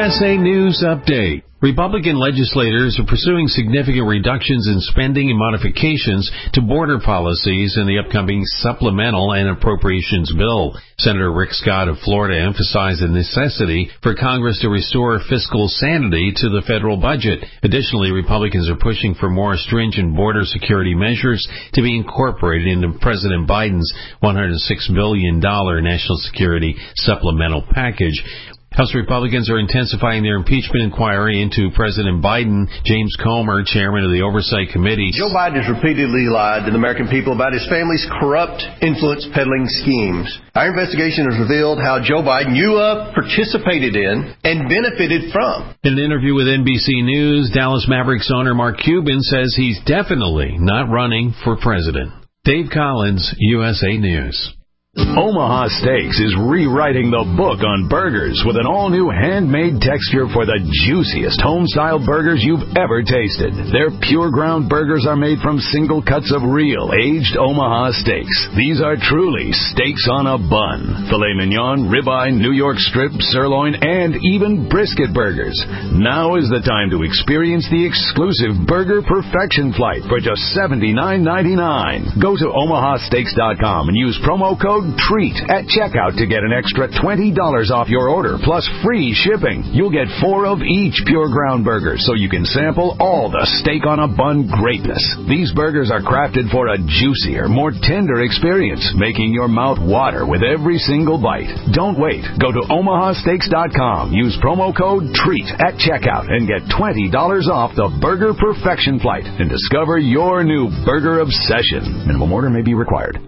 USA News Update. Republican legislators are pursuing significant reductions in spending and modifications to border policies in the upcoming supplemental and appropriations bill. Senator Rick Scott of Florida emphasized the necessity for Congress to restore fiscal sanity to the federal budget. Additionally, Republicans are pushing for more stringent border security measures to be incorporated into President Biden's $106 billion national security supplemental package. House Republicans are intensifying their impeachment inquiry into President Biden. James Comer, chairman of the Oversight Committee. Joe Biden has repeatedly lied to the American people about his family's corrupt influence peddling schemes. Our investigation has revealed how Joe Biden, participated in and benefited from. In an interview with NBC News, Dallas Mavericks owner Mark Cuban says he's definitely not running for president. Dave Collins, USA News. Omaha Steaks is rewriting the book on burgers with an all-new handmade texture for the juiciest home-style burgers you've ever tasted. Their pure ground burgers are made from single cuts of real, aged Omaha steaks. These are truly steaks on a bun. Filet mignon, ribeye, New York strip, sirloin, and even brisket burgers. Now is the time to experience the exclusive Burger Perfection Flight for just $79.99. Go to omahasteaks.com and use promo code TREAT at checkout to get an extra $20 off your order, plus free shipping. You'll get 4 of each pure ground burger, so you can sample all the steak on a bun greatness. These burgers are crafted for a juicier, more tender experience, making your mouth water with every single bite. Don't wait. Go to omahasteaks.com. Use promo code TREAT at checkout and get $20 off the Burger Perfection Flight and discover your new burger obsession. Minimum order may be required.